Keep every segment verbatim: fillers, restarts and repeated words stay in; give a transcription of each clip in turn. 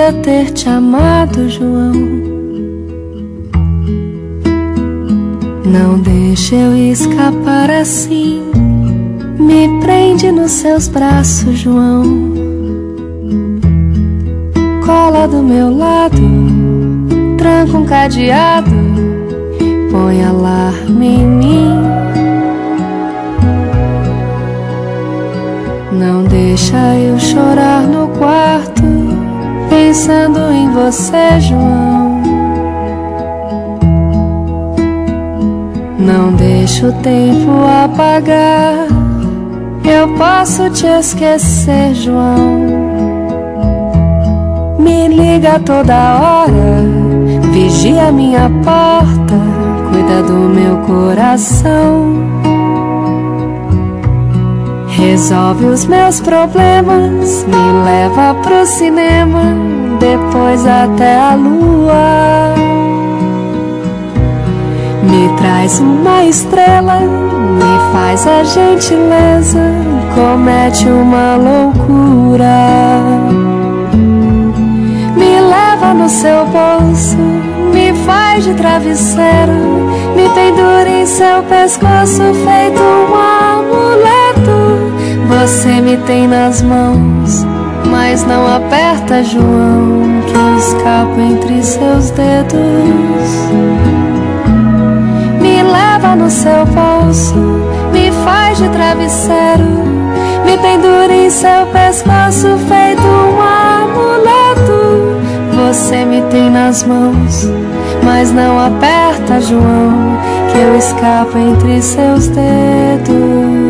queria ter te amado, João. Não deixe eu escapar assim. Me prende nos seus braços, João. Cola do meu lado, tranca um cadeado, põe alarme em mim. Não deixa eu chorar no quarto, pensando em você, João. Não deixa o tempo apagar, eu posso te esquecer, João. Me liga toda hora, vigia minha porta, cuida do meu coração. Resolve os meus problemas, me leva pro cinema, depois até a lua. Me traz uma estrela, me faz a gentileza, comete uma loucura. Me leva no seu bolso, me faz de travesseiro, me pendura em seu pescoço feito um amuleto. Você me tem nas mãos, mas não aperta, João, que eu escapo entre seus dedos. Me leva no seu bolso, me faz de travesseiro, me pendura em seu pescoço feito um amuleto. Você me tem nas mãos, mas não aperta, João, que eu escapo entre seus dedos.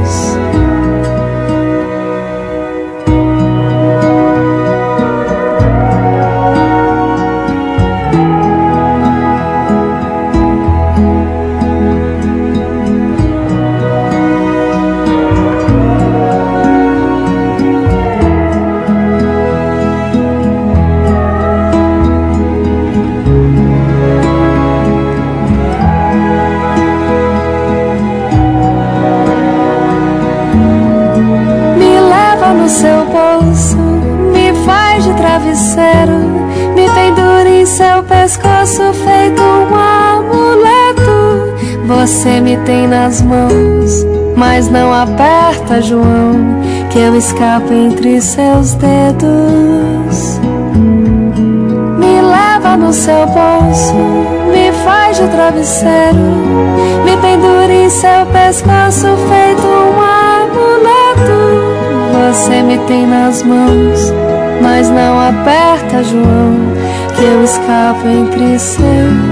Seu bolso, me faz de travesseiro, me pendura em seu pescoço feito um amuleto. Você me tem nas mãos, mas não aperta, João, que eu escapo entre seus dedos. Me leva no seu bolso, me faz de travesseiro, me pendura em seu pescoço feito um amuleto. Você me tem nas mãos, mas não aperta, João, que eu escapo entre seus